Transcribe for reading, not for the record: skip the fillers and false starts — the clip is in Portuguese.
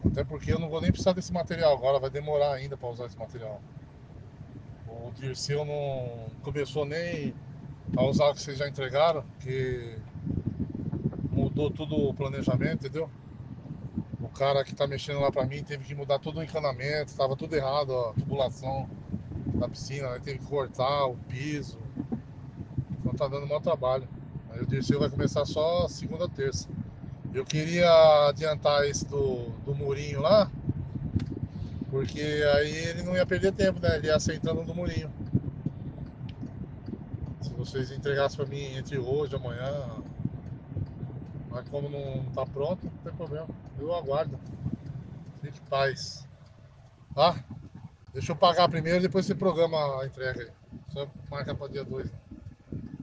Até porque eu não vou nem precisar desse material agora, vai demorar ainda para usar esse material. O Dirceu não começou nem a usar o que vocês já entregaram, porque mudou tudo o planejamento, entendeu? O cara que tá mexendo lá pra mim teve que mudar todo o encanamento, tava tudo errado, ó, a tubulação da piscina, né? Teve que cortar o piso, então tá dando mau trabalho. Aí o Dirceu vai começar só segunda, terça. Eu queria adiantar esse do murinho lá, porque aí ele não ia perder tempo, né? Ele ia aceitando do murinho. Se vocês entregassem pra mim entre hoje e amanhã, mas como não tá pronto, não tem problema. Eu aguardo. Fique em paz. Tá? Deixa eu pagar primeiro, depois você programa a entrega aí. Só marca para dia 2.